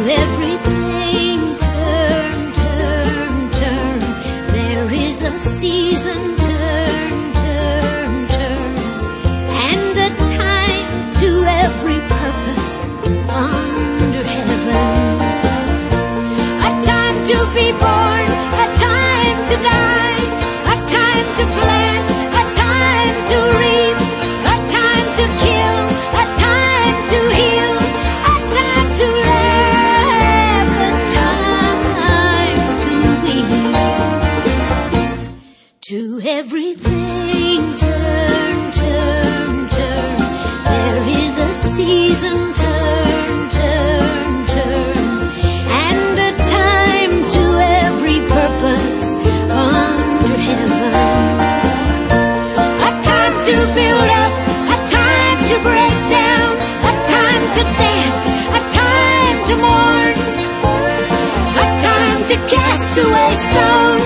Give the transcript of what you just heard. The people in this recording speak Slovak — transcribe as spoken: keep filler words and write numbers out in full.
everything turn, turn, turn. There is a season, turn, turn, turn. And a time to every purpose under heaven. A time to be born, a time to die, a time to plant, a time to reap, a time to kill, a time to heal, a time to laugh, a time to weep. To everything turn, turn, turn. There is a season, turn, turn, turn. And a time to every purpose under heaven. A time to build up, a time to break down, a time to dance, a time to mourn, a time to cast away stone,